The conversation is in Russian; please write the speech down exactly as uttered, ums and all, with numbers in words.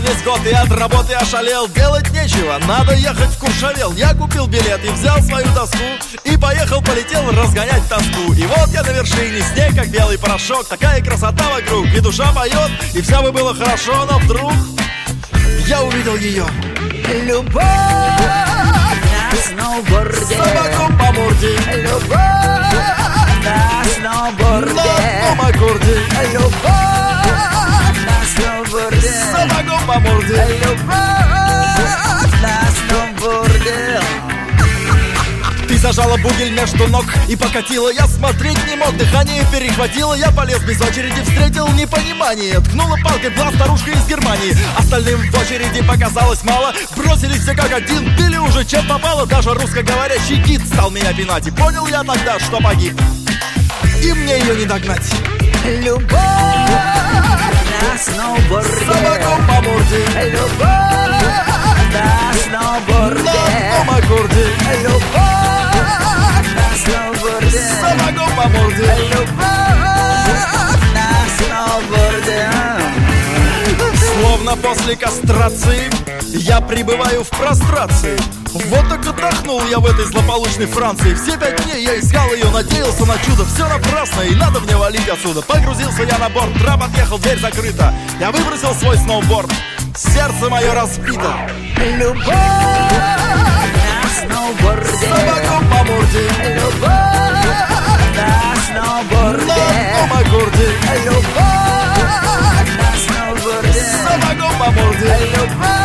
весь год и от работы ошалел. Делать нечего, надо ехать в Куршавел. Я купил билет и взял свою доску и поехал, полетел разгонять тоску. И вот я на вершине, снег как белый порошок. Такая красота вокруг, и душа поет, и вся бы было хорошо. Но вдруг я увидел ее. Любовь на сноуборде, собаку по морде, любовь на сноуборде, на том аккорде, любовь на сноуборде, собаку по морде. любовь на сноуборде. Ты зажала бугель между ног и покатила. Я смотреть не мог, дыхание перехватило. Я полез без очереди, встретил непонимание. Ткнула палкой в глаз старушка из Германии. Остальным в очереди показалось мало. Бросились все как один, били уже чем попало. Даже русскоговорящий гид стал меня пинать. И понял я тогда, что погиб, и мне ее не догнать. Любовь на сноуборде, Собаку по морде, любовь на сноуборде, на том аккорде, любовь на сноуборде, собаку по морде. любовь на сноуборде. Словно после кастрации я пребываю в прострации. Вот так отдохнул я в этой злополучной Франции. Все пять дней я искал ее, надеялся на чудо. Все напрасно, и надо мне валить отсюда. Погрузился я на борт, трап отъехал, дверь закрыта. Я выбросил свой сноуборд, сердце мое разбито. Любовь на сноуборде, Собаку по морде, любовь на сноуборде, на том аккорде, любовь на сноуборде, собаку по морде. любовь